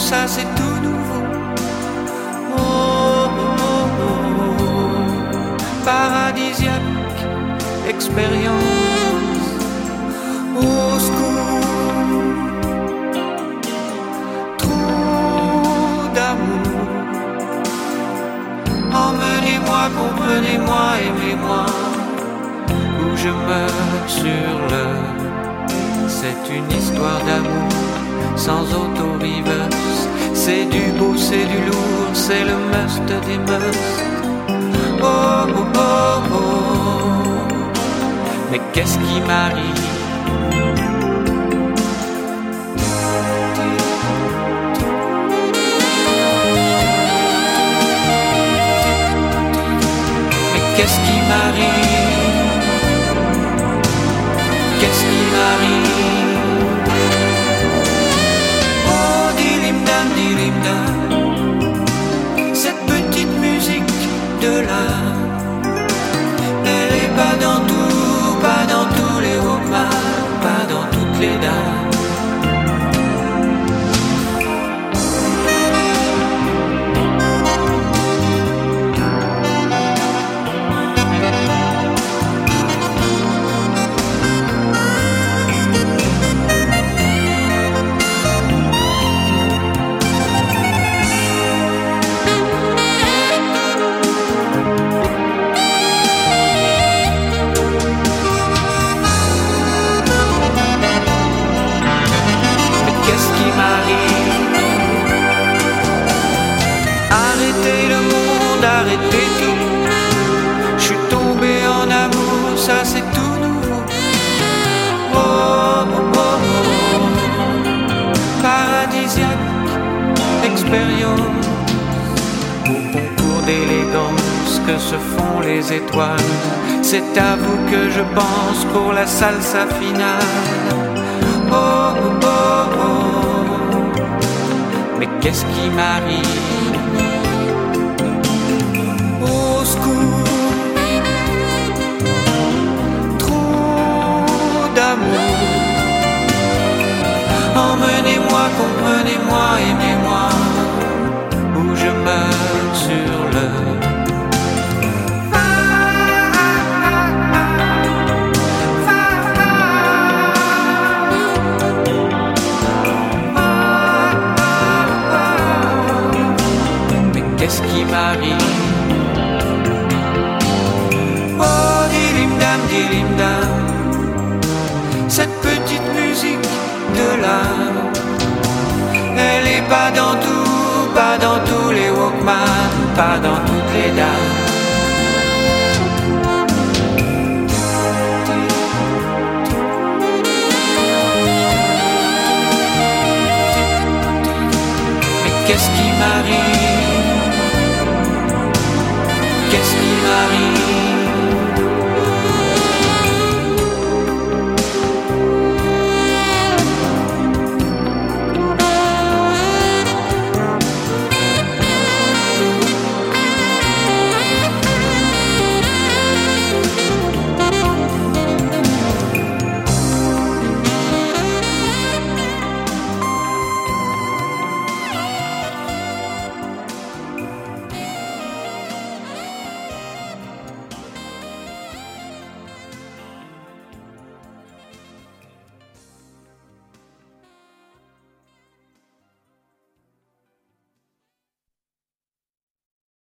ça c'est tout nouveau. Oh, oh, oh, oh. Paradisiaque expérience. Au secours, trop d'amour. Emmenez-moi, comprenez-moi, aimez-moi, où je meurs sur le. C'est une histoire d'amour sans auto-reverse. C'est du beau, c'est du lourd, c'est le must des musts. Oh, oh, oh, oh. Mais qu'est-ce qui m'arrive? Mais qu'est-ce qui m'arrive? Qu'est-ce qui m'arrive? Oh, dilim-dam, dilim-dam. Cette petite musique de là, elle est pas dans tout, pas dans tous les romans, pas dans toutes les dames. Arrêtez le monde, arrêtez tout. Je suis tombé en amour, ça c'est tout nouveau. Oh, oh, oh, oh. Paradisiaque expérience. Au concours d'élégance que se font les étoiles, c'est à vous que je pense pour la salsa finale. Oh, oh, oh, oh. Mais qu'est-ce qui m'arrive? Au secours, trop d'amour. Emmenez-moi, comprenez-moi, aimez-moi, où je meurs sur le. Qu'est-ce qui m'arrive? Oh, dilim-dam, dilim-dam. Cette petite musique de là, elle est pas dans tout, pas dans tous les Walkman, pas dans toutes les dames. Mais qu'est-ce qui m'arrive? Qu'est-ce qui m'arrive?